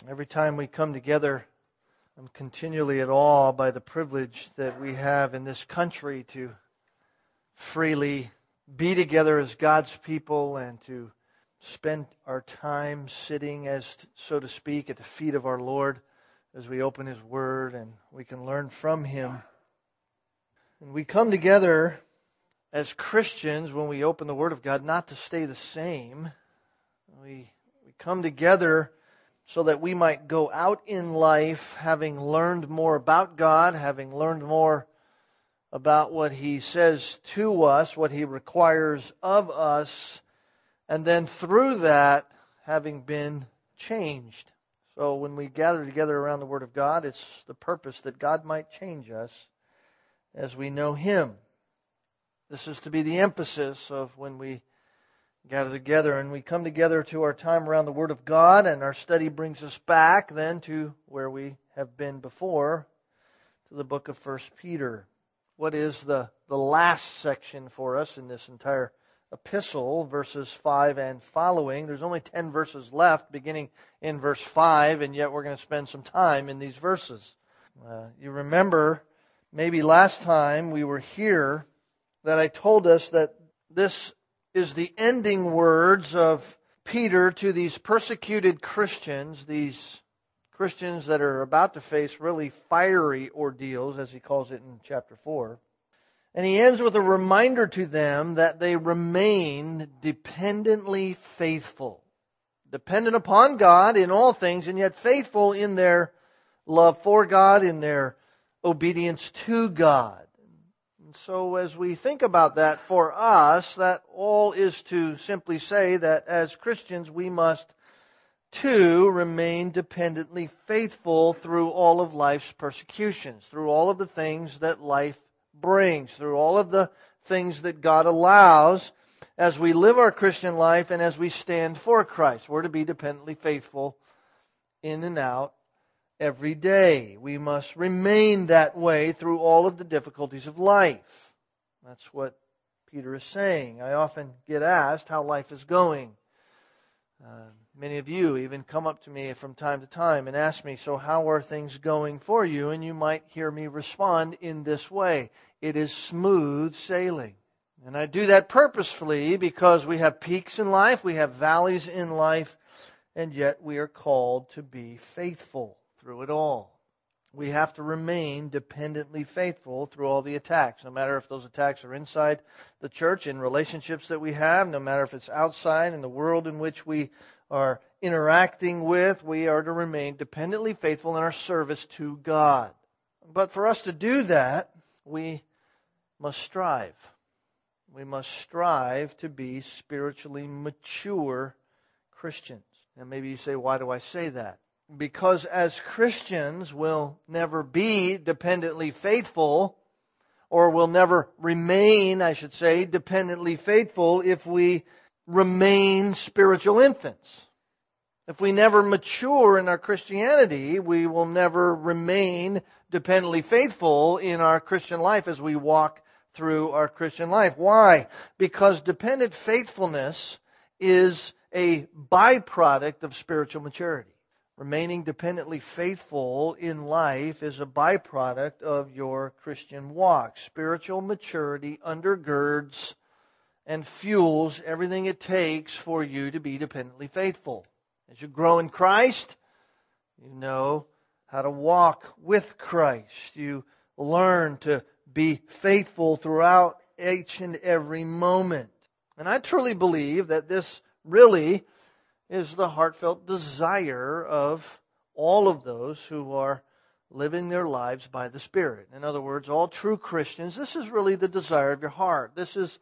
Every time we come together, I'm continually at awe by the privilege that we have in this country to freely be together as God's people and to spend our time sitting, as so to speak, at the feet of our Lord as we open His Word and we can learn from Him. And we come together as Christians when we open the Word of God not to stay the same. We come together so that we might go out in life having learned more about God, having learned more about what He says to us, what He requires of us, and then through that having been changed. So when we gather together around the Word of God, it's the purpose that God might change us as we know Him. This is to be the emphasis of when we gather together, and we come together to our time around the Word of God, and our study brings us back then to where we have been before, to the book of 1 Peter. What is the last section for us in this entire epistle, verses 5 and following? There's only 10 verses left, beginning in verse 5, and yet we're going to spend some time in these verses. You remember, maybe last time we were here, that I told us that this is the ending words of Peter to these persecuted Christians, these Christians that are about to face really fiery ordeals, as he calls it in chapter 4. And he ends with a reminder to them that they remain dependently faithful, dependent upon God in all things, and yet faithful in their love for God, in their obedience to God. So as we think about that for us, that all is to simply say that as Christians we must too remain dependently faithful through all of life's persecutions, through all of the things that life brings, through all of the things that God allows as we live our Christian life and as we stand for Christ. We're to be dependently faithful in and out every day. We must remain that way through all of the difficulties of life. That's what Peter is saying. I often get asked how life is going. Many of you even come up to me from time to time and ask me, so how are things going for you? And you might hear me respond in this way: it is smooth sailing. And I do that purposefully because we have peaks in life, we have valleys in life, and yet we are called to be faithful through it all. We have to remain dependently faithful through all the attacks, no matter if those attacks are inside the church, in relationships that we have, no matter if it's outside in the world in which we are interacting with. We are to remain dependently faithful in our service to God. But for us to do that, we must strive. We must strive to be spiritually mature Christians. And maybe you say, why do I say that? Because as Christians, we'll never be dependently faithful, or will never remain, I should say, dependently faithful if we remain spiritual infants. If we never mature in our Christianity, we will never remain dependently faithful in our Christian life as we walk through our Christian life. Why? Because dependent faithfulness is a byproduct of spiritual maturity. Remaining dependently faithful in life is a byproduct of your Christian walk. Spiritual maturity undergirds and fuels everything it takes for you to be dependently faithful. As you grow in Christ, you know how to walk with Christ. You learn to be faithful throughout each and every moment. And I truly believe that this really is the heartfelt desire of all of those who are living their lives by the Spirit. In other words, all true Christians, this is really the desire of your heart. This is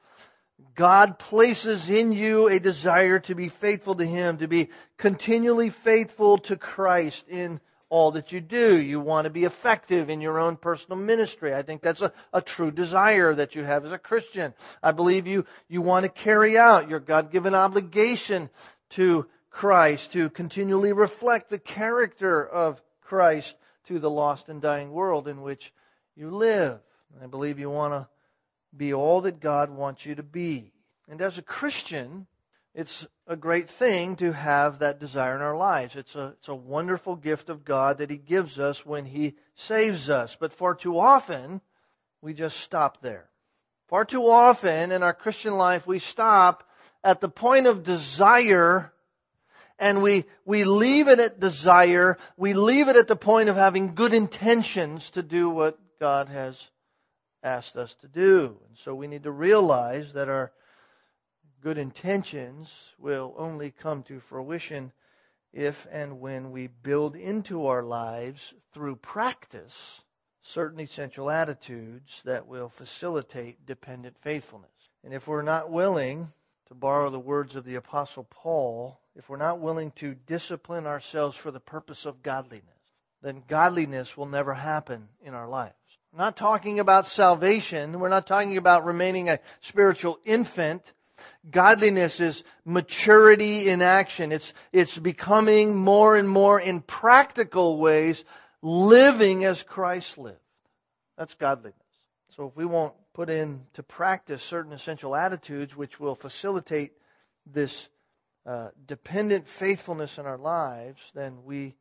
God places in you a desire to be faithful to Him, to be continually faithful to Christ in all that you do. You want to be effective in your own personal ministry. I think that's a true desire that you have as a Christian. I believe you want to carry out your God-given obligation to Christ, to continually reflect the character of Christ to the lost and dying world in which you live. I believe you want to be all that God wants you to be. And as a Christian, It's a great thing to have that desire in our lives. It's a wonderful gift of God that He gives us when He saves us. But far too often, we just stop there. Far too often in our Christian life, we stop at the point of desire, and we leave it at desire. We leave it at the point of having good intentions to do what God has asked us to do. And so we need to realize that our good intentions will only come to fruition if and when we build into our lives through practice certain essential attitudes that will facilitate dependent faithfulness. And if we're not willing, to borrow the words of the Apostle Paul, if we're not willing to discipline ourselves for the purpose of godliness, then godliness will never happen in our lives. I'm not talking about salvation. We're not talking about remaining a spiritual infant. Godliness is maturity in action. It's becoming more and more in practical ways, living as Christ lived. That's godliness. So if we won't put into practice certain essential attitudes which will facilitate this dependent faithfulness in our lives, then we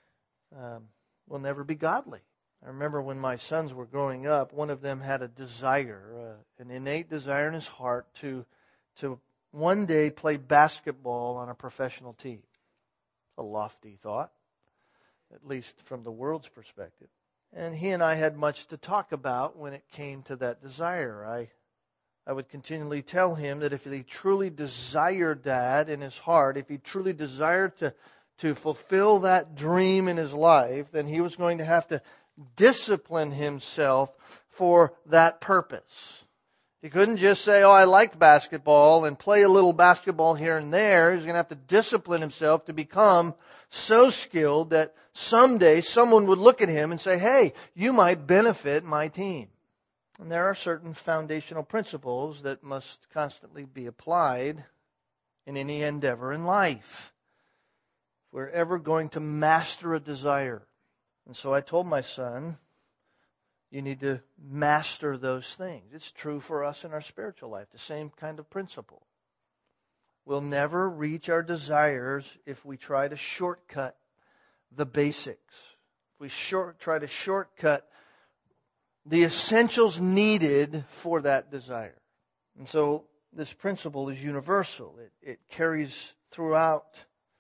will never be godly. I remember when my sons were growing up, one of them had a desire, an innate desire in his heart to one day play basketball on a professional team. A lofty thought, at least from the world's perspective. And he and I had much to talk about when it came to that desire. I would continually tell him that if he truly desired that in his heart, if he truly desired to fulfill that dream in his life, then he was going to have to discipline himself for that purpose. He couldn't just say, I liked basketball and play a little basketball here and there. He's going to have to discipline himself to become so skilled that someday someone would look at him and say, hey, you might benefit my team. And there are certain foundational principles that must constantly be applied in any endeavor in life if we're ever going to master a desire. And so I told my son, you need to master those things. It's true for us in our spiritual life, the same kind of principle. We'll never reach our desires if we try to shortcut the basics. If we try to shortcut the essentials needed for that desire. And so this principle is universal. It carries throughout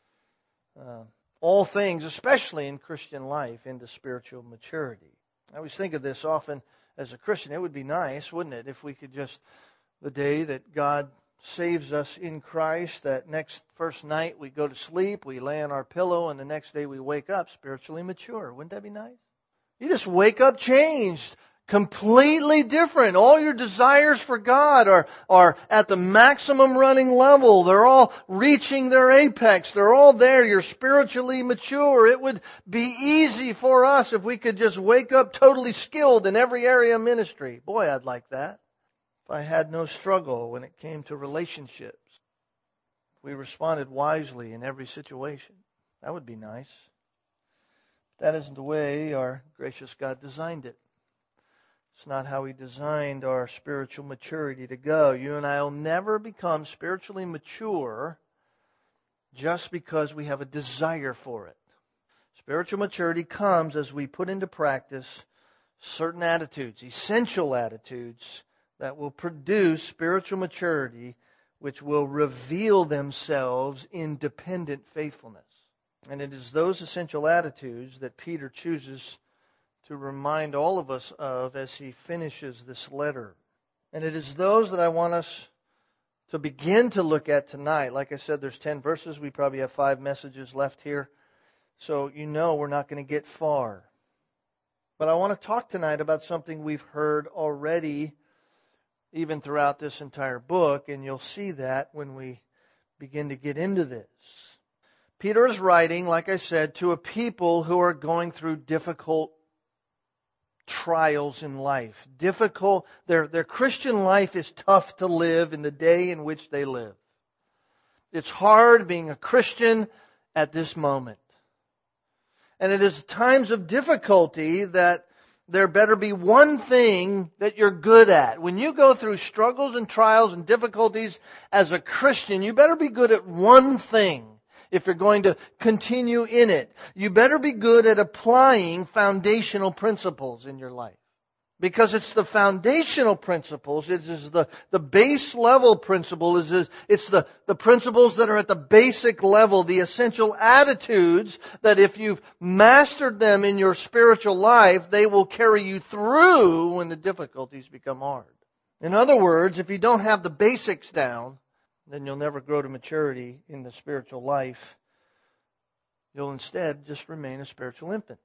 all things, especially in Christian life, into spiritual maturity. I always think of this often as a Christian. It would be nice, wouldn't it, if we could just, the day that God saves us in Christ, that first night we go to sleep, we lay on our pillow, and the next day we wake up spiritually mature. Wouldn't that be nice? You just wake up changed, completely different. All your desires for God are at the maximum running level. They're all reaching their apex. They're all there. You're spiritually mature. It would be easy for us if we could just wake up totally skilled in every area of ministry. Boy, I'd like that. If I had no struggle when it came to relationships. If we responded wisely in every situation. That would be nice. That isn't the way our gracious God designed it. It's not how He designed our spiritual maturity to go. You and I will never become spiritually mature just because we have a desire for it. Spiritual maturity comes as we put into practice certain attitudes, essential attitudes that will produce spiritual maturity, which will reveal themselves in dependent faithfulness. And it is those essential attitudes that Peter chooses to remind all of us of as he finishes this letter. And it is those that I want us to begin to look at tonight. Like I said, there's 10 verses. We probably have 5 messages left here. So you know we're not going to get far. But I want to talk tonight about something we've heard already, even throughout this entire book. And you'll see that when we begin to get into this. Peter is writing, like I said, to a people who are going through difficult trials in life. Difficult. Their Christian life is tough to live in the day in which they live. It's hard being a Christian at this moment. And it is times of difficulty that there better be one thing that you're good at. When you go through struggles and trials and difficulties as a Christian, you better be good at one thing if you're going to continue in it. You better be good at applying foundational principles in your life. Because it's the foundational principles, it is the base level principle, it's the principles that are at the basic level, the essential attitudes that if you've mastered them in your spiritual life, they will carry you through when the difficulties become hard. In other words, if you don't have the basics down, then you'll never grow to maturity in the spiritual life. You'll instead just remain a spiritual infant.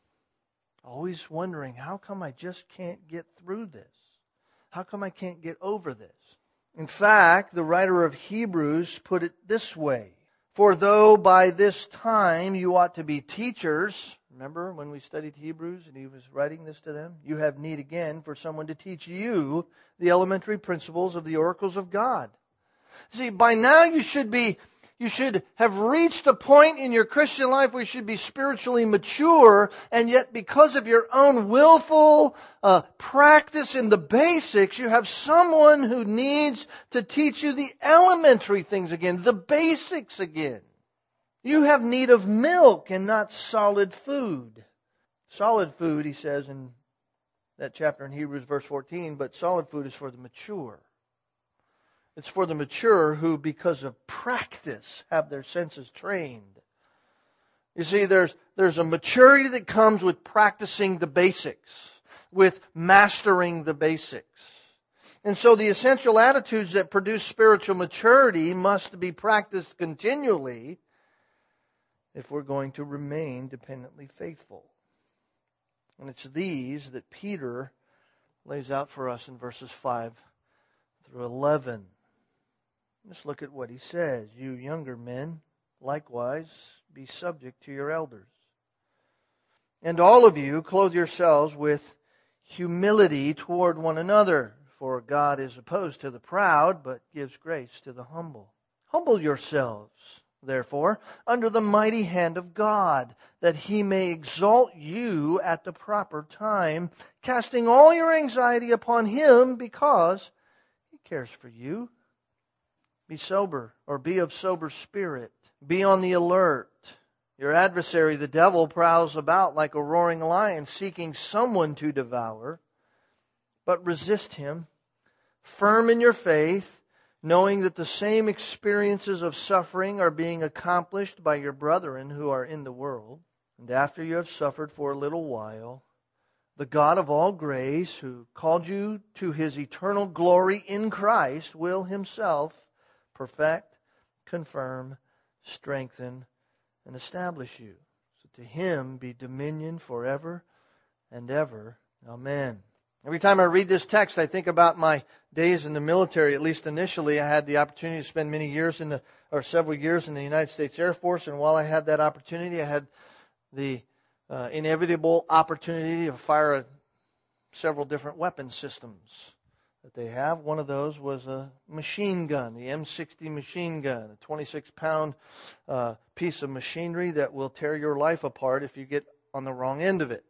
Always wondering, how come I just can't get through this? How come I can't get over this? In fact, the writer of Hebrews put it this way. For though by this time you ought to be teachers, remember when we studied Hebrews and he was writing this to them? You have need again for someone to teach you the elementary principles of the oracles of God. See, by now you should have reached a point in your Christian life where you should be spiritually mature, and yet because of your own willful practice in the basics, you have someone who needs to teach you the elementary things again, the basics again. You have need of milk and not solid food. Solid food, he says in that chapter in Hebrews, verse 14, but solid food is for the mature. It's for the mature who, because of practice, have their senses trained. You see, there's a maturity that comes with practicing the basics, with mastering the basics. And so the essential attitudes that produce spiritual maturity must be practiced continually if we're going to remain dependently faithful. And it's these that Peter lays out for us in verses 5 through 11. Let's look at what he says. You younger men, likewise, be subject to your elders. And all of you, clothe yourselves with humility toward one another. For God is opposed to the proud, but gives grace to the humble. Humble yourselves, therefore, under the mighty hand of God, that He may exalt you at the proper time, casting all your anxiety upon Him, because He cares for you. Be sober, or be of sober spirit. Be on the alert. Your adversary, the devil, prowls about like a roaring lion, seeking someone to devour. But resist him, firm in your faith, knowing that the same experiences of suffering are being accomplished by your brethren who are in the world. And after you have suffered for a little while, the God of all grace, who called you to His eternal glory in Christ, will Himself perfect, confirm, strengthen, and establish you. So to Him be dominion forever and ever. Amen. Every time I read this text, I think about my days in the military. At least initially, I had the opportunity to spend several years in the United States Air Force. And while I had that opportunity, I had the inevitable opportunity to fire several different weapon systems that they have. One of those was a machine gun, the M60 machine gun, a 26-pound piece of machinery that will tear your life apart if you get on the wrong end of it.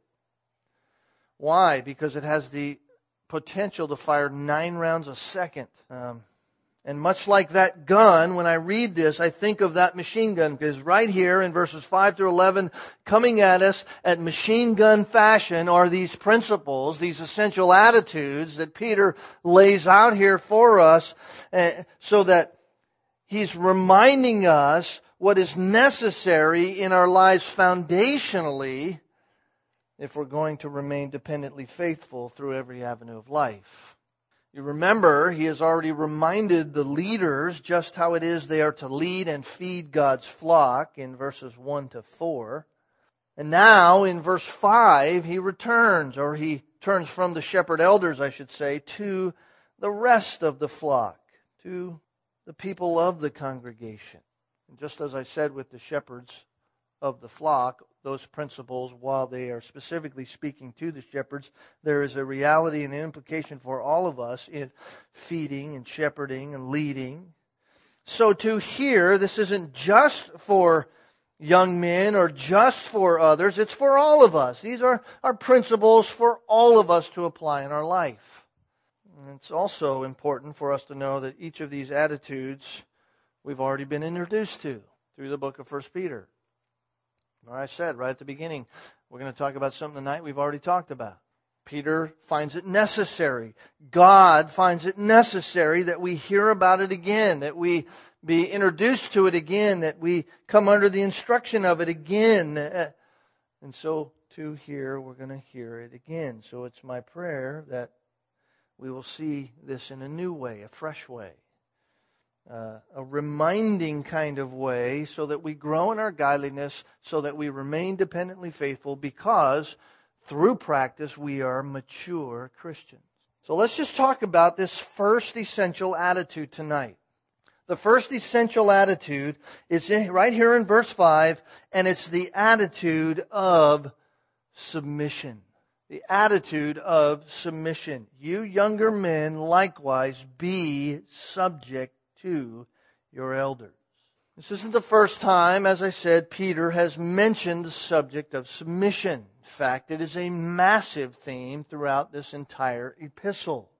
Why? Because it has the potential to fire 9 rounds a second. And much like that gun, when I read this, I think of that machine gun, because right here in verses 5 through 11, coming at us at machine gun fashion are these principles, these essential attitudes that Peter lays out here for us, so that he's reminding us what is necessary in our lives foundationally if we're going to remain dependently faithful through every avenue of life. You remember, he has already reminded the leaders just how it is they are to lead and feed God's flock in verses 1 to 4. And now in verse 5, he turns from the shepherd elders, I should say, to the rest of the flock, to the people of the congregation. And just as I said with the shepherds of the flock, those principles, while they are specifically speaking to the shepherds, there is a reality and an implication for all of us in feeding and shepherding and leading. So to here, this isn't just for young men or just for others. It's for all of us. These are our principles for all of us to apply in our life. And it's also important for us to know that each of these attitudes we've already been introduced to through the book of 1 Peter. Or I said right at the beginning, we're going to talk about something tonight we've already talked about. Peter finds it necessary. God finds it necessary that we hear about it again, that we be introduced to it again, that we come under the instruction of it again. And so, too, here, we're going to hear it again. So it's my prayer that we will see this in a new way, a fresh way, a reminding kind of way, so that we grow in our godliness, so that we remain dependently faithful, because through practice we are mature Christians. So let's just talk about this first essential attitude tonight. The first essential attitude is right here in verse 5, and it's the attitude of submission. The attitude of submission. You younger men, likewise, be subject to your elders. This isn't the first time, as I said, Peter has mentioned the subject of submission. In fact, it is a massive theme throughout this entire epistle.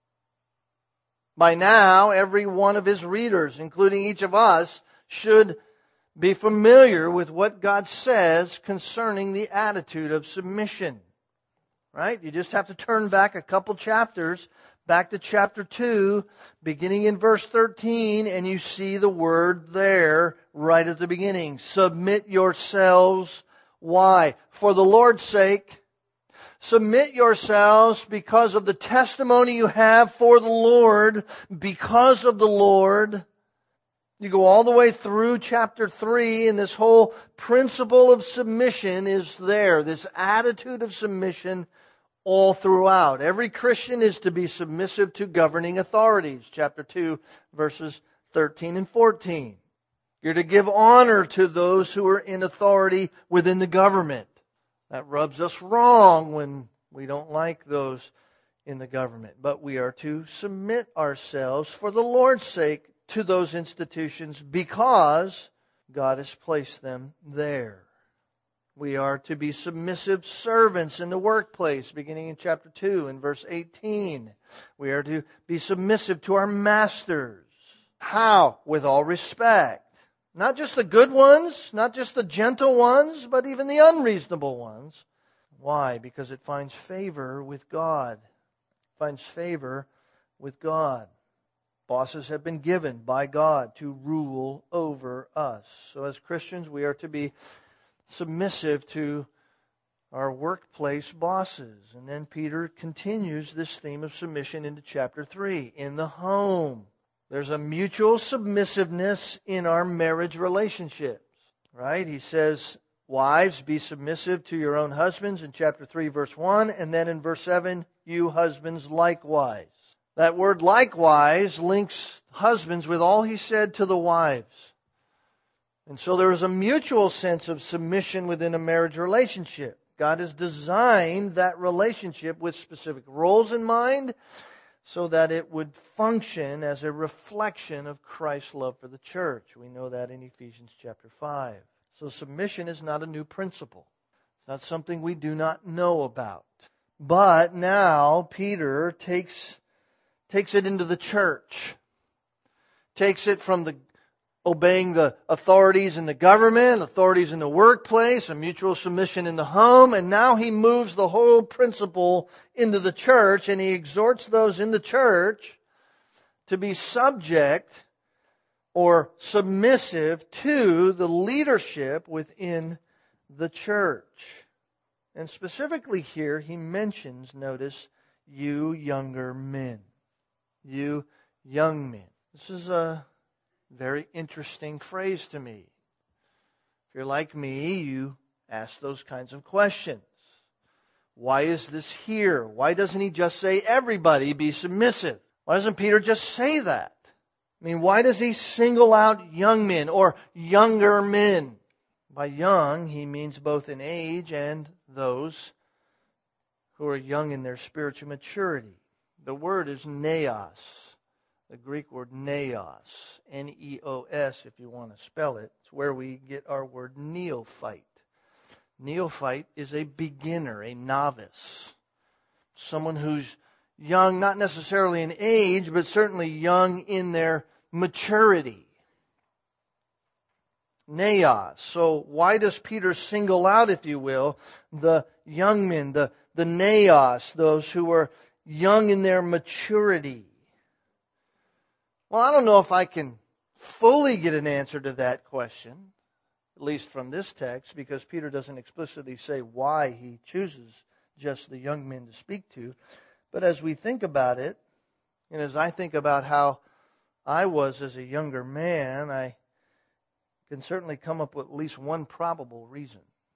By now, every one of his readers, including each of us, should be familiar with what God says concerning the attitude of submission. Right? You just have to turn back a couple chapters, back to chapter 2, beginning in verse 13, and you see the word there right at the beginning. Submit yourselves. Why? For the Lord's sake. Submit yourselves because of the testimony you have for the Lord, because of the Lord. You go all the way through chapter 3, and this whole principle of submission is there. This attitude of submission all throughout. Every Christian is to be submissive to governing authorities. Chapter 2, verses 13 and 14. You're to give honor to those who are in authority within the government. That rubs us wrong when we don't like those in the government. But we are to submit ourselves for the Lord's sake to those institutions because God has placed them there. We are to be submissive servants in the workplace, beginning in chapter 2 and verse 18. We are to be submissive to our masters. How? With all respect. Not just the good ones, not just the gentle ones, but even the unreasonable ones. Why? Because it finds favor with God. It finds favor with God. Bosses have been given by God to rule over us. So as Christians, we are to be submissive to our workplace bosses. And then Peter continues this theme of submission into chapter 3. In the home, there's a mutual submissiveness in our marriage relationships. Right? He says, wives, be submissive to your own husbands in chapter 3, verse 1. And then in verse 7, you husbands likewise. That word likewise links husbands with all he said to the wives. And so there is a mutual sense of submission within a marriage relationship. God has designed that relationship with specific roles in mind so that it would function as a reflection of Christ's love for the church. We know that in Ephesians chapter 5. So submission is not a new principle. It's not something we do not know about. But now Peter takes it into the church. Takes it from the obeying the authorities in the government, authorities in the workplace, a mutual submission in the home, and now he moves the whole principle into the church, and he exhorts those in the church to be subject or submissive to the leadership within the church. And specifically here, he mentions, notice, you younger men. You young men. This is a very interesting phrase to me. If you're like me, you ask those kinds of questions. Why is this here? Why doesn't he just say everybody be submissive? Why doesn't Peter just say that? I mean, why does he single out young men or younger men? By young, he means both in age and those who are young in their spiritual maturity. The word is neos. the Greek word neos, N-E-O-S if you want to spell it. It's where we get our word neophyte. Neophyte is a beginner, a novice, someone who's young, not necessarily in age, but certainly young in their maturity. Neos. So why does Peter single out, if you will, the young men, the neos, those who are young in their maturity? Well, I don't know if I can fully get an answer to that question, at least from this text, because Peter doesn't explicitly say why he chooses just the young men to speak to. But as we think about it, and as I think about how I was as a younger man, I can certainly come up with at least one probable reason.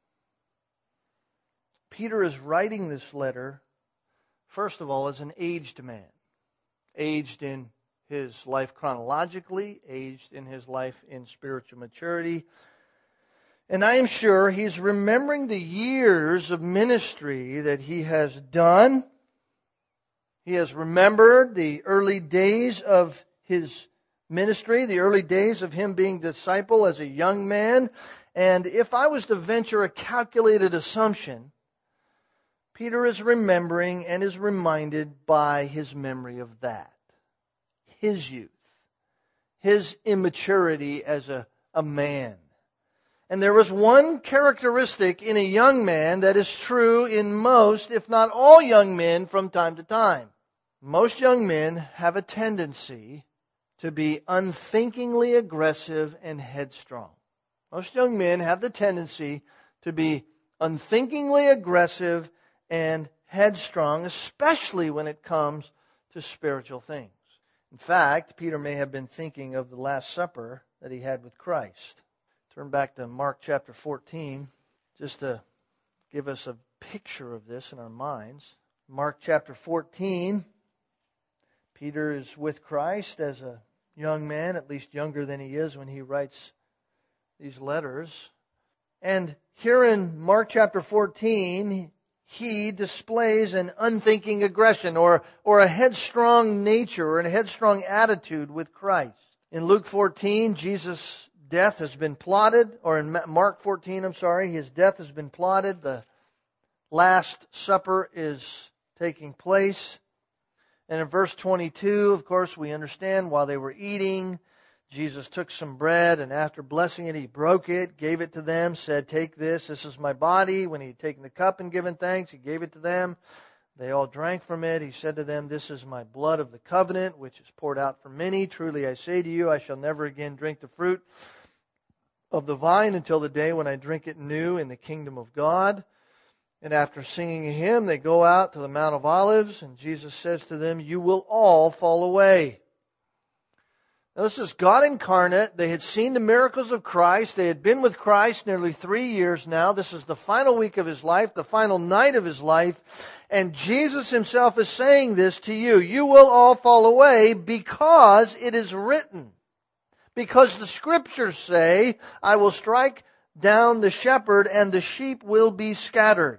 Peter is writing this letter, first of all, as an aged man. Aged in his life chronologically, aged in his life in spiritual maturity. And I am sure he's remembering the years of ministry that he has done. He has remembered the early days of his ministry, the early days of him being disciple as a young man. And if I was to venture a calculated assumption, Peter is remembering and is reminded by his memory of that. His youth, his immaturity as a man. And there was one characteristic in a young man that is true in most, if not all young men from time to time. Most young men have a tendency to be unthinkingly aggressive and headstrong. Most young men have the tendency to be unthinkingly aggressive and headstrong, especially when it comes to spiritual things. In fact, Peter may have been thinking of the Last Supper that he had with Christ. Turn back to Mark chapter 14, just to give us a picture of this in our minds. Mark chapter 14, Peter is with Christ as a young man, at least younger than he is when he writes these letters. And here in Mark chapter 14, he displays an unthinking aggression or a headstrong nature or a headstrong attitude with Christ. In Luke 14, Jesus' death has been plotted, or in Mark 14, his death has been plotted. The Last Supper is taking place. And in verse 22, of course, we understand while they were eating, Jesus took some bread, and after blessing it, He broke it, gave it to them, said, "Take this is my body." When He had taken the cup and given thanks, He gave it to them. They all drank from it. He said to them, "This is my blood of the covenant, which is poured out for many. Truly I say to you, I shall never again drink the fruit of the vine until the day when I drink it new in the kingdom of God." And after singing a hymn, they go out to the Mount of Olives, and Jesus says to them, "You will all fall away." Now, this is God incarnate. They had seen the miracles of Christ. They had been with Christ nearly 3 years now. This is the final week of His life, the final night of His life. And Jesus Himself is saying this to you. You will all fall away because it is written. Because the Scriptures say, "I will strike down the shepherd and the sheep will be scattered."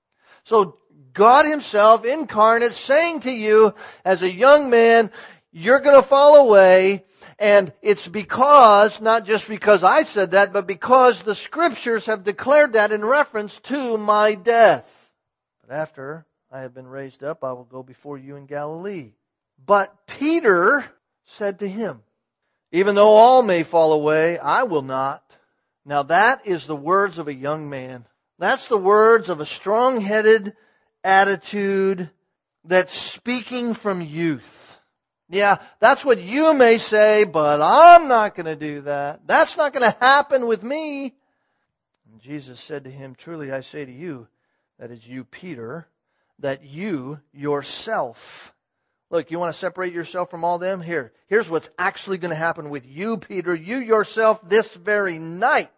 So God Himself incarnate saying to you as a young man, you're going to fall away. And it's because, not just because I said that, but because the Scriptures have declared that in reference to my death. But after I have been raised up, I will go before you in Galilee. But Peter said to Him, "Even though all may fall away, I will not." Now that is the words of a young man. That's the words of a strong-headed attitude that's speaking from youth. Yeah, that's what you may say, but I'm not going to do that. That's not going to happen with me. And Jesus said to him, "Truly I say to you, that is you, Peter, that you yourself..." Look, you want to separate yourself from all them? Here's what's actually going to happen with you, Peter. You yourself this very night,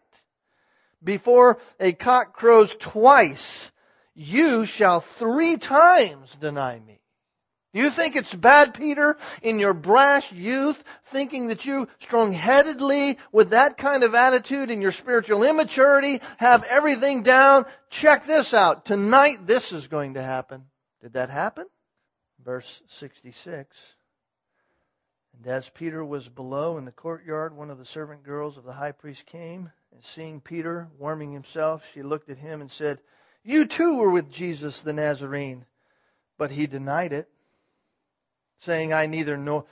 before a cock crows twice, you shall 3 times deny me. Do you think it's bad, Peter, in your brash youth, thinking that you strong-headedly, with that kind of attitude in your spiritual immaturity, have everything down? Check this out. Tonight this is going to happen. Did that happen? Verse 66. And as Peter was below in the courtyard, one of the servant girls of the high priest came, and seeing Peter warming himself, she looked at him and said, "You too were with Jesus the Nazarene." But he denied it, saying, I neither know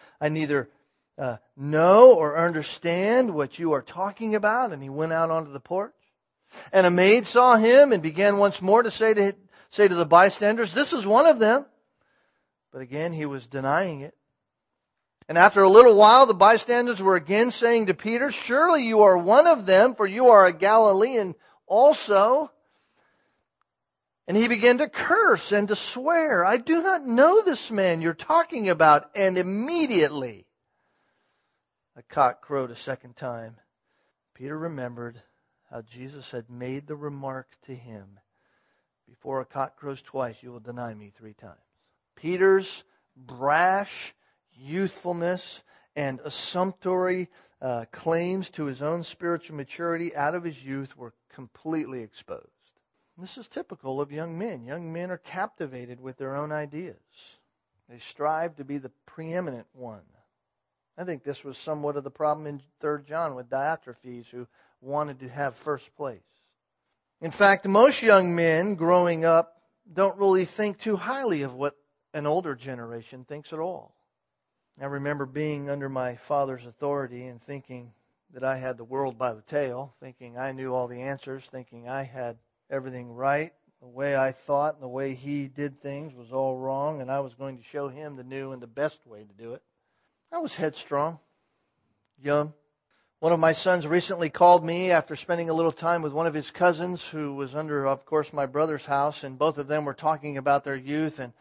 or understand what you are talking about. And he went out onto the porch. And a maid saw him and began once more to say to the bystanders, "This is one of them." But again he was denying it. And after a little while, the bystanders were again saying to Peter, "Surely you are one of them, for you are a Galilean also." And he began to curse and to swear, "I do not know this man you're talking about." And immediately a cock crowed a second time. Peter remembered how Jesus had made the remark to him, "Before a cock crows twice, you will deny me 3 times." Peter's brash youthfulness and assumptory claims to his own spiritual maturity out of his youth were completely exposed. This is typical of young men. Young men are captivated with their own ideas. They strive to be the preeminent one. I think this was somewhat of the problem in 3 John with Diotrephes, who wanted to have first place. In fact, most young men growing up don't really think too highly of what an older generation thinks at all. I remember being under my father's authority and thinking that I had the world by the tail, thinking I knew all the answers, thinking I had everything right. The way I thought and the way he did things was all wrong, and I was going to show him the new and the best way to do it. I was headstrong, young. One of my sons recently called me after spending a little time with one of his cousins who was under, of course, my brother's house, and both of them were talking about their youth. And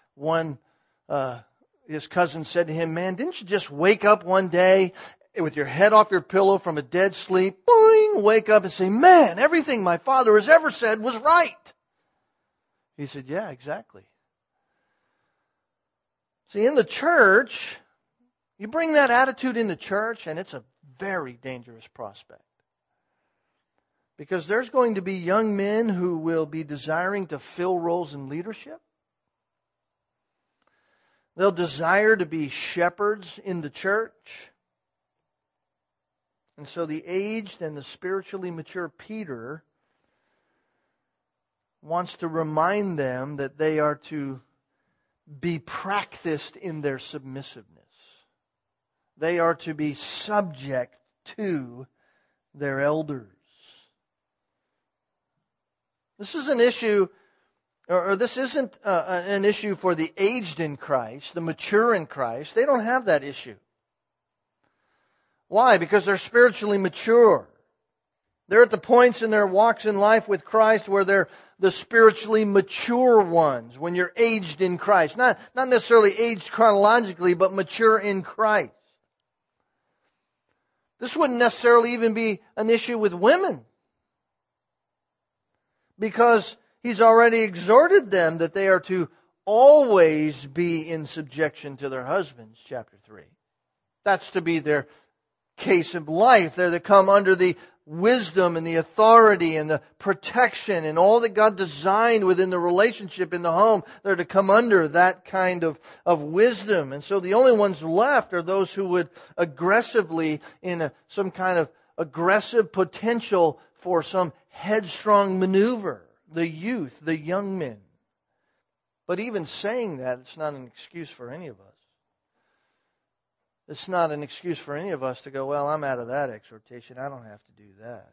his cousin said to him, "Man, didn't you just wake up one day with your head off your pillow from a dead sleep, boing, wake up and say, 'Man, everything my father has ever said was right'?" He said, "Yeah, exactly." See, in the church, you bring that attitude in the church, and it's a very dangerous prospect. Because there's going to be young men who will be desiring to fill roles in leadership. They'll desire to be shepherds in the church. And so the aged and the spiritually mature Peter wants to remind them that they are to be practiced in their submissiveness. They are to be subject to their elders. This is an issue, or this isn't an issue for the aged in Christ, the mature in Christ. They don't have that issue. Why? Because they're spiritually mature. They're at the points in their walks in life with Christ where they're the spiritually mature ones. When you're aged in Christ. Not necessarily aged chronologically, but mature in Christ. This wouldn't necessarily even be an issue with women. Because He's already exhorted them that they are to always be in subjection to their husbands, chapter 3. That's to be their case of life. They're to come under the wisdom and the authority and the protection and all that God designed within the relationship in the home. They're to come under that kind of wisdom. And so the only ones left are those who would aggressively, in some kind of aggressive potential for some headstrong maneuver. The youth, the young men. But even saying that, it's not an excuse for any of us. It's not an excuse for any of us to go, "Well, I'm out of that exhortation. I don't have to do that."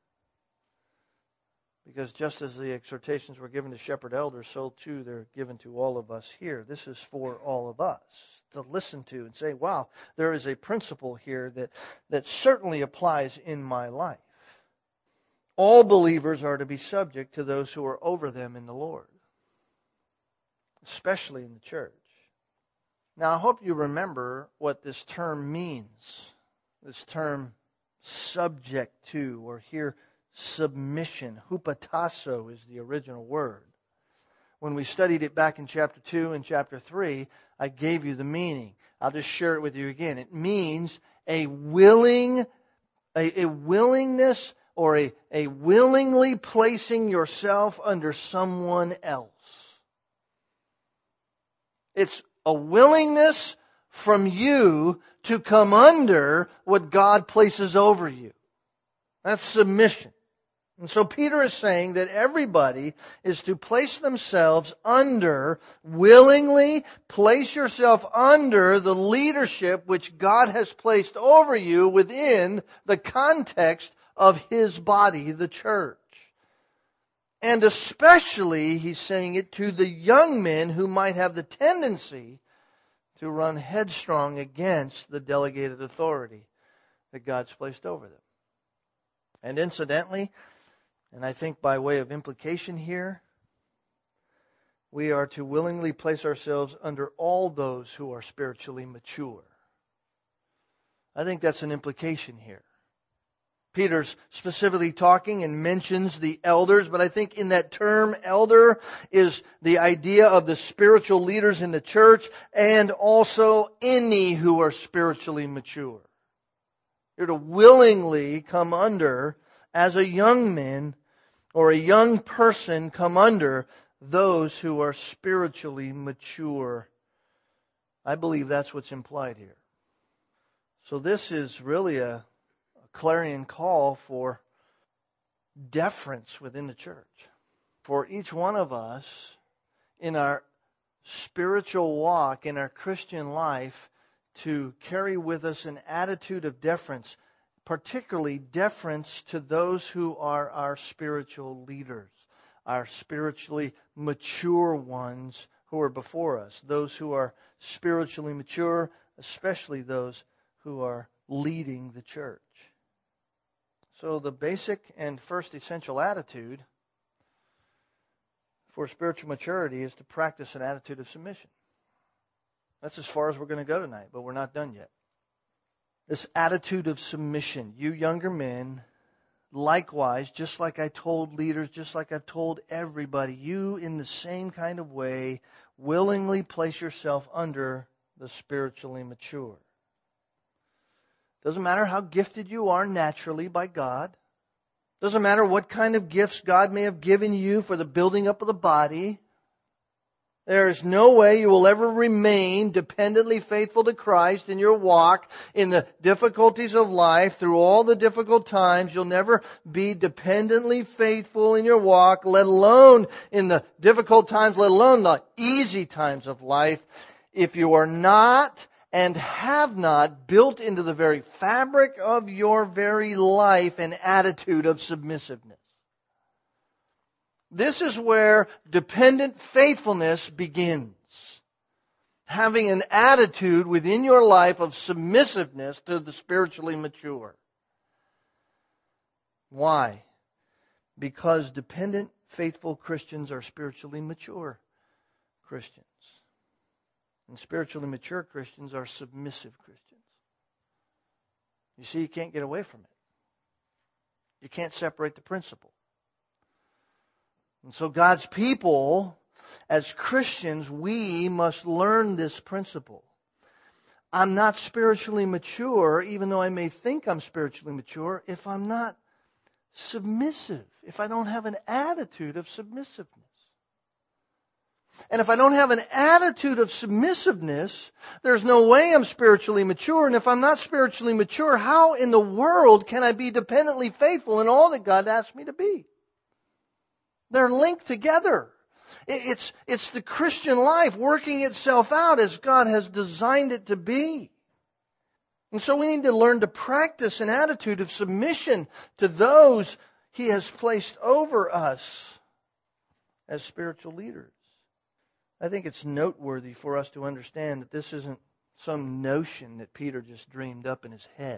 Because just as the exhortations were given to shepherd elders, so too they're given to all of us here. This is for all of us to listen to and say, wow, there is a principle here that certainly applies in my life. All believers are to be subject to those who are over them in the Lord, especially in the church. Now, I hope you remember what this term means. This term, subject to, or here, submission. Hupotasso is the original word. When we studied it back in chapter 2 and chapter 3, I gave you the meaning. I'll just share it with you again. It means a willingness or a willingly placing yourself under someone else. It's a willingness from you to come under what God places over you. That's submission. And so Peter is saying that everybody is to place themselves under, willingly place yourself under the leadership which God has placed over you within the context of His body, the church. And especially, he's saying it to the young men who might have the tendency to run headstrong against the delegated authority that God's placed over them. And incidentally, and I think by way of implication here, we are to willingly place ourselves under all those who are spiritually mature. I think that's an implication here. Peter's specifically talking and mentions the elders, but I think in that term elder is the idea of the spiritual leaders in the church and also any who are spiritually mature. You're to willingly come under, as a young man or a young person, come under those who are spiritually mature. I believe that's what's implied here. So this is really a clarion call for deference within the church. For each one of us in our spiritual walk, in our Christian life, to carry with us an attitude of deference, particularly deference to those who are our spiritual leaders, our spiritually mature ones who are before us, those who are spiritually mature, especially those who are leading the church. So the basic and first essential attitude for spiritual maturity is to practice an attitude of submission. That's as far as we're going to go tonight, but we're not done yet. This attitude of submission, you younger men, likewise, just like I told leaders, just like I've told everybody, you in the same kind of way, willingly place yourself under the spiritually mature. Doesn't matter how gifted you are naturally by God. Doesn't matter what kind of gifts God may have given you for the building up of the body. There is no way you will ever remain dependently faithful to Christ in your walk, in the difficulties of life, through all the difficult times. You'll never be dependently faithful in your walk, let alone in the difficult times, let alone the easy times of life, if you are not and have not built into the very fabric of your very life an attitude of submissiveness. This is where dependent faithfulness begins. Having an attitude within your life of submissiveness to the spiritually mature. Why? Because dependent, faithful Christians are spiritually mature Christians. And spiritually mature Christians are submissive Christians. You see, you can't get away from it. You can't separate the principle. And so God's people, as Christians, we must learn this principle. I'm not spiritually mature, even though I may think I'm spiritually mature, if I'm not submissive, if I don't have an attitude of submissiveness. And if I don't have an attitude of submissiveness, there's no way I'm spiritually mature. And if I'm not spiritually mature, how in the world can I be dependently faithful in all that God asked me to be? They're linked together. It's the Christian life working itself out as God has designed it to be. And so we need to learn to practice an attitude of submission to those He has placed over us as spiritual leaders. I think it's noteworthy for us to understand that this isn't some notion that Peter just dreamed up in his head.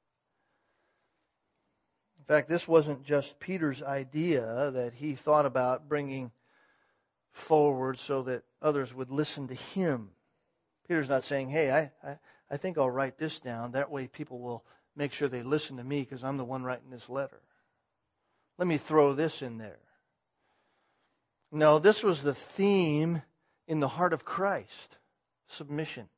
In fact, this wasn't just Peter's idea that he thought about bringing forward so that others would listen to him. Peter's not saying, hey, I think I'll write this down. That way people will make sure they listen to me because I'm the one writing this letter. Let me throw this in there. No, this was the theme in the heart of Christ. Submission.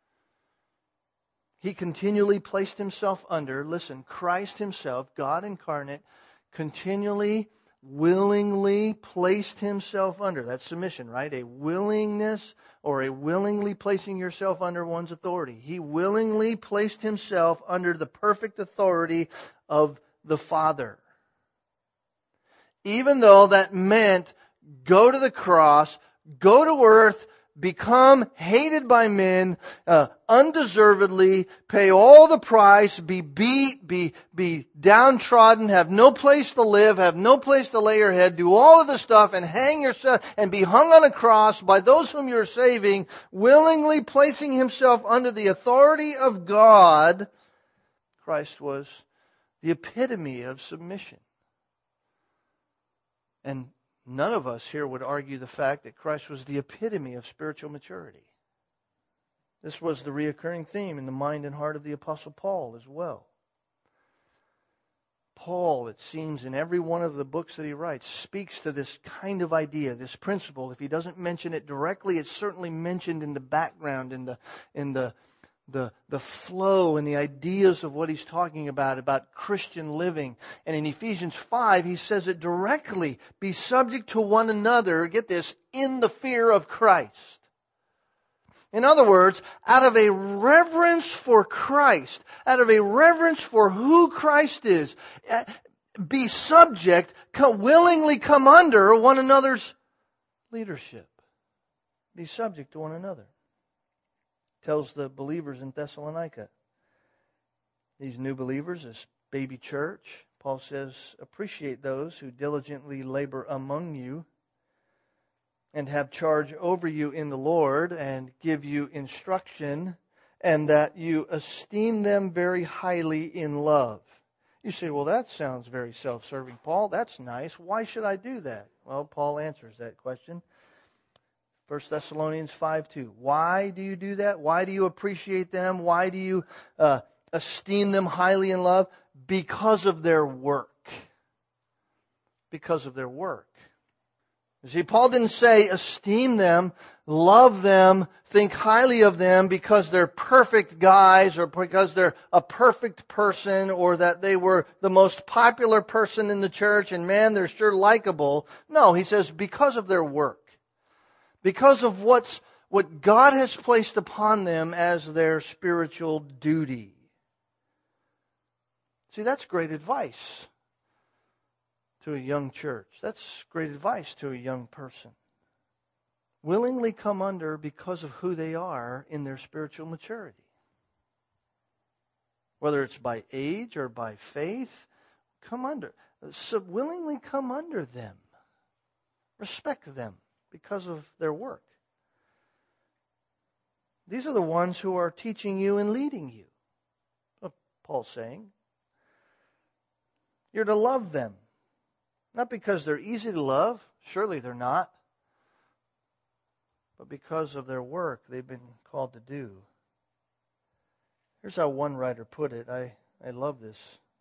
He continually placed Himself under, listen, Christ Himself, God incarnate, continually willingly placed himself under. That's submission, right? A willingness or a willingly placing yourself under one's authority. He willingly placed himself under the perfect authority of the Father. Even though that meant go to the cross, go to earth, become hated by men, undeservedly, pay all the price, be beat, be downtrodden, have no place to live, have no place to lay your head, do all of the stuff and hang yourself and be hung on a cross by those whom you're saving, willingly placing himself under the authority of God. Christ was the epitome of submission. And none of us here would argue the fact that Christ was the epitome of spiritual maturity. This was the reoccurring theme in the mind and heart of the Apostle Paul as well. Paul, it seems, in every one of the books that he writes, speaks to this kind of idea, this principle. If he doesn't mention it directly, it's certainly mentioned in the background, in the flow and the ideas of what he's talking about Christian living. And in Ephesians 5, he says it directly, be subject to one another, get this, in the fear of Christ. In other words, out of a reverence for Christ, out of a reverence for who Christ is, be subject, willingly come under one another's leadership. Be subject to one another. Tells the believers in Thessalonica. These new believers, this baby church, Paul says, appreciate those who diligently labor among you and have charge over you in the Lord and give you instruction, and that you esteem them very highly in love. You say, well, that sounds very self-serving, Paul. That's nice. Why should I do that? Well, Paul answers that question. 1 Thessalonians 5:2. Why do you do that? Why do you appreciate them? Why do you esteem them highly in love? Because of their work. Because of their work. You see, Paul didn't say esteem them, love them, think highly of them because they're perfect guys or because they're a perfect person or that they were the most popular person in the church and man, they're sure likable. No, he says because of their work. Because of what God has placed upon them as their spiritual duty. See, that's great advice to a young church. That's great advice to a young person. Willingly come under because of who they are in their spiritual maturity. Whether it's by age or by faith, come under. So willingly come under them. Respect them. Because of their work. These are the ones who are teaching you and leading you. What Paul's saying. You're to love them. Not because they're easy to love. Surely they're not. But because of their work they've been called to do. Here's how one writer put it. I love this.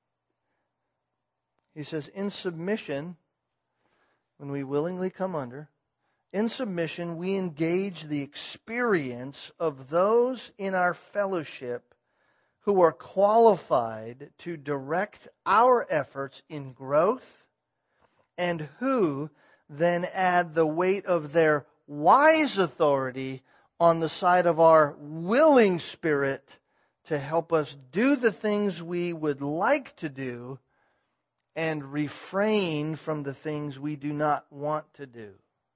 He says, in submission, when we willingly come under, in submission, we engage the experience of those in our fellowship who are qualified to direct our efforts in growth and who then add the weight of their wise authority on the side of our willing spirit to help us do the things we would like to do and refrain from the things we do not want to do.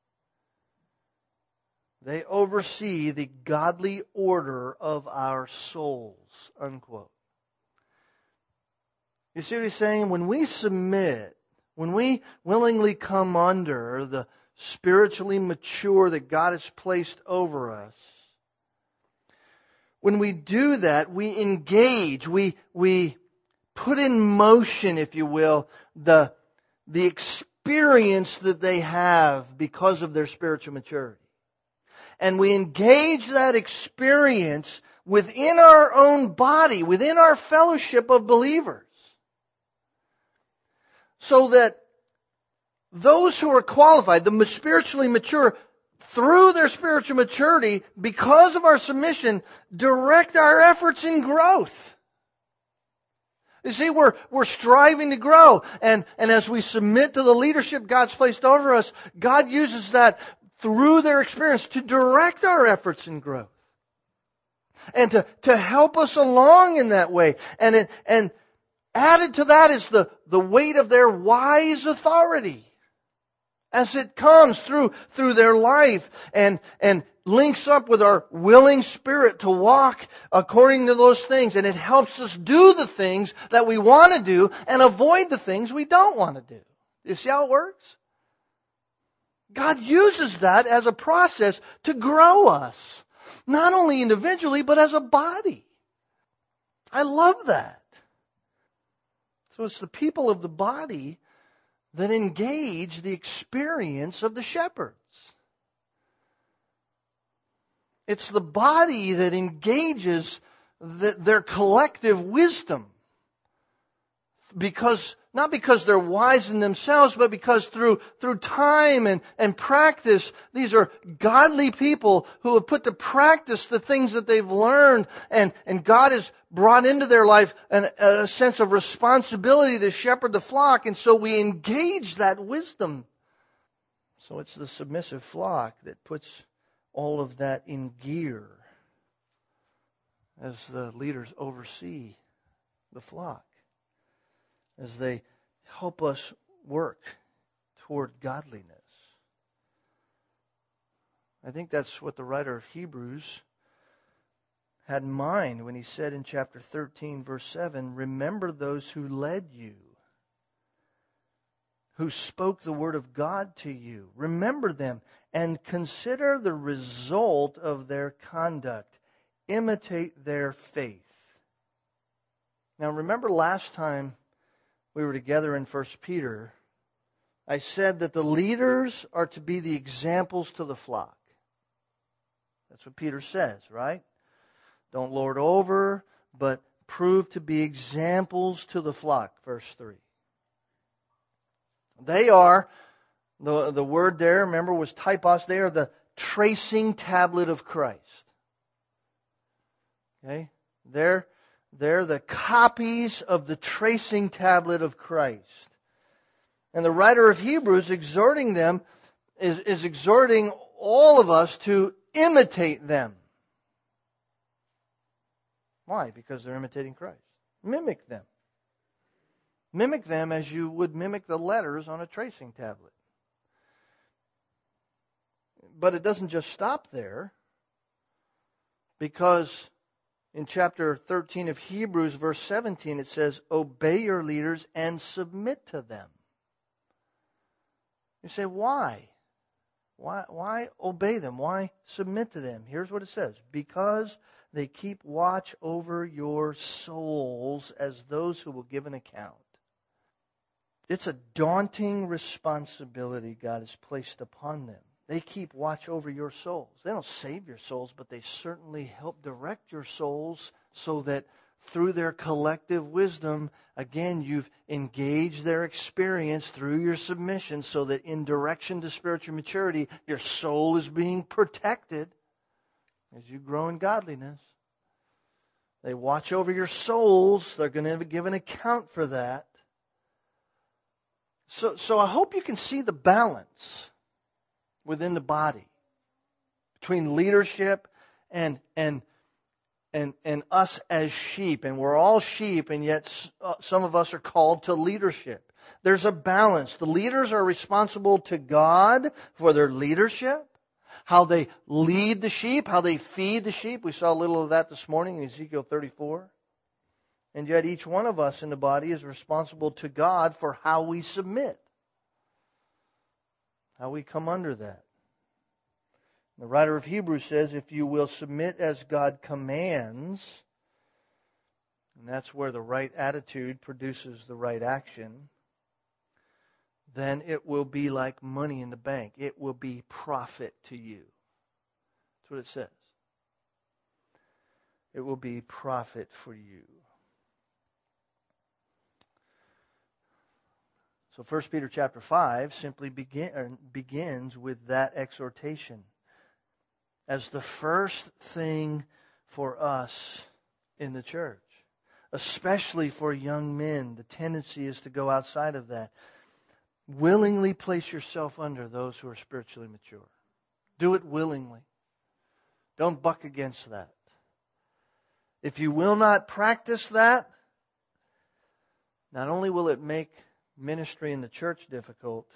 They oversee the godly order of our souls, unquote. You see what he's saying? When we submit, when we willingly come under the spiritually mature that God has placed over us, when we do that, we engage, we put in motion, if you will, the experience that they have because of their spiritual maturity. And we engage that experience within our own body, within our fellowship of believers. So that those who are qualified, the spiritually mature, through their spiritual maturity, because of our submission, direct our efforts in growth. You see, we're striving to grow. And as we submit to the leadership God's placed over us, God uses that through their experience to direct our efforts in growth. And to help us along in that way. And added to that is the weight of their wise authority. As it comes through their life and links up with our willing spirit to walk according to those things. And it helps us do the things that we want to do and avoid the things we don't want to do. You see how it works? God uses that as a process to grow us. Not only individually, but as a body. I love that. So it's the people of the body that engage the experience of the shepherds. It's the body that engages their collective wisdom. Not because they're wise in themselves, but because through time and practice, these are godly people who have put to practice the things that they've learned, and God has brought into their life a sense of responsibility to shepherd the flock, and so we engage that wisdom. So it's the submissive flock that puts all of that in gear as the leaders oversee the flock, as they help us work toward godliness. I think that's what the writer of Hebrews had in mind when he said in chapter 13, verse 7, remember those who led you, who spoke the word of God to you. Remember them and consider the result of their conduct. Imitate their faith. Now remember last time we were together in 1 Peter, I said that the leaders are to be the examples to the flock. That's what Peter says, right? Don't lord over, but prove to be examples to the flock, verse 3. They are, the word there, remember, was typos. They are the tracing tablet of Christ. Okay? They're the copies of the tracing tablet of Christ. And the writer of Hebrews exhorting them is exhorting all of us to imitate them. Why? Because they're imitating Christ. Mimic them. Mimic them as you would mimic the letters on a tracing tablet. But it doesn't just stop there, because in chapter 13 of Hebrews, verse 17, it says, obey your leaders and submit to them. You say, why? Why obey them? Why submit to them? Here's what it says. Because they keep watch over your souls as those who will give an account. It's a daunting responsibility God has placed upon them. They keep watch over your souls. They don't save your souls, but they certainly help direct your souls so that through their collective wisdom, again, you've engaged their experience through your submission so that in direction to spiritual maturity, your soul is being protected as you grow in godliness. They watch over your souls. They're going to give an account for that. So I hope you can see the balance within the body between leadership and us as sheep. And we're all sheep, and yet some of us are called to leadership. There's a balance. The leaders are responsible to God for their leadership, how they lead the sheep, how they feed the sheep. We saw a little of that this morning in Ezekiel 34. And yet each one of us in the body is responsible to God for how we submit, how we come under that. The writer of Hebrews says, if you will submit as God commands, and that's where the right attitude produces the right action, then it will be like money in the bank. It will be profit to you. That's what it says. It will be profit for you. So 1 Peter chapter 5 simply begins with that exhortation as the first thing for us in the church. especially for young men. The tendency is to go outside of that. Willingly place yourself under those who are spiritually mature. Do it willingly. Don't buck against that. If you will not practice that, not only will it make ministry in the church difficult,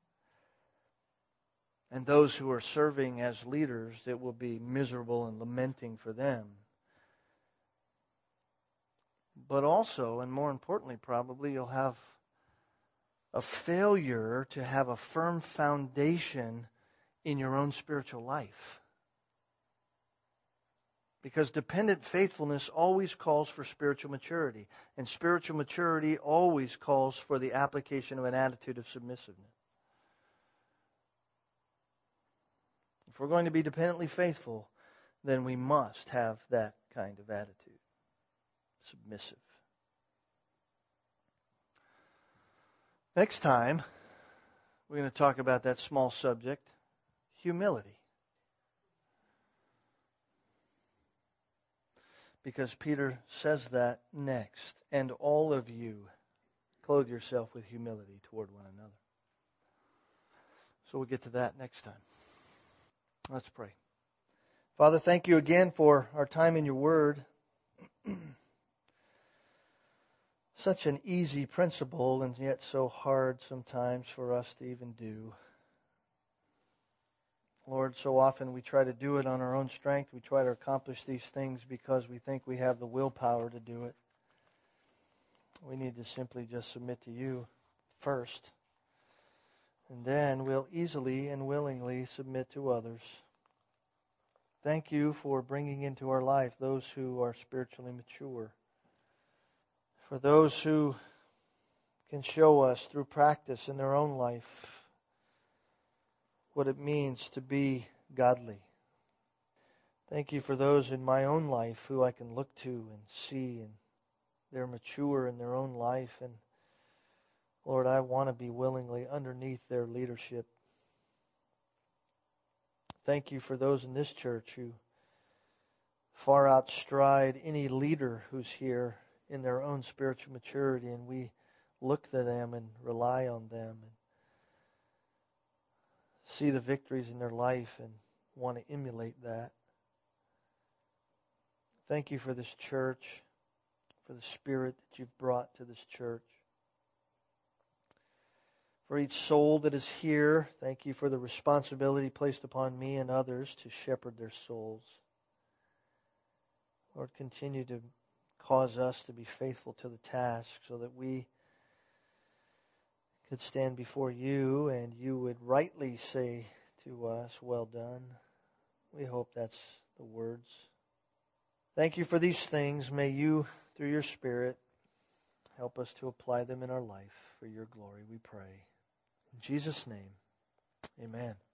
and those who are serving as leaders, it will be miserable and lamenting for them. But also, and more importantly probably, you'll have a failure to have a firm foundation in your own spiritual life. Because dependent faithfulness always calls for spiritual maturity. And spiritual maturity always calls for the application of an attitude of submissiveness. If we're going to be dependently faithful, then we must have that kind of attitude. Submissive. Next time, we're going to talk about that small subject, humility. Because Peter says that next. And all of you clothe yourself with humility toward one another. So we'll get to that next time. Let's pray. Father, thank you again for our time in your word. Such an easy principle and yet so hard sometimes for us to even do. Lord, so often we try to do it on our own strength. We try to accomplish these things because we think we have the willpower to do it. We need to simply just submit to you first. And then we'll easily and willingly submit to others. Thank you for bringing into our life those who are spiritually mature. For those who can show us through practice in their own life what it means to be godly. Thank you for those in my own life who I can look to and see, and they're mature in their own life. And Lord, I want to be willingly underneath their leadership. Thank you for those in this church who far outstride any leader who's here in their own spiritual maturity, and we look to them and rely on them and see the victories in their life and want to emulate that. Thank you for this church, for the Spirit that you've brought to this church. For each soul that is here, thank you for the responsibility placed upon me and others to shepherd their souls. Lord, continue to cause us to be faithful to the task so that we could stand before you and you would rightly say to us, well done. We hope that's the words. Thank you for these things. May you, through your Spirit, help us to apply them in our life for your glory, we pray. In Jesus' name, amen.